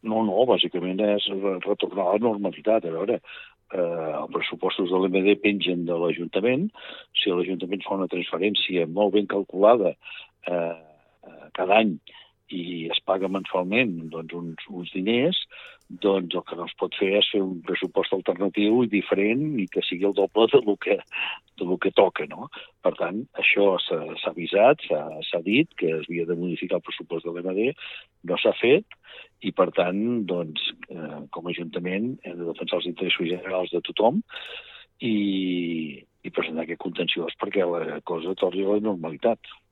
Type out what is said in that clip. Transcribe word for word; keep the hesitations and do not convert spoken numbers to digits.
No, no, bàsicament és retornar a la normalitat. A veure, eh, els pressupostos de l'E M D pengen de l'Ajuntament. Si l'Ajuntament fa una transferència molt ben calculada eh, cada any i es paga mensualment doncs, uns, uns diners, doncs el que no es pot fer és fer un pressupost alternatiu i diferent i que sigui el doble de lo que, de lo que toca, no? Per tant, això s'ha avisat, s'ha dit que es havia de modificar el pressupost de l'E M D, no s'ha fet, i per tant, doncs, eh, com a Ajuntament hem de defensar els interessos generals de tothom i, i presentar aquest contenciós perquè la cosa torni a la normalitat.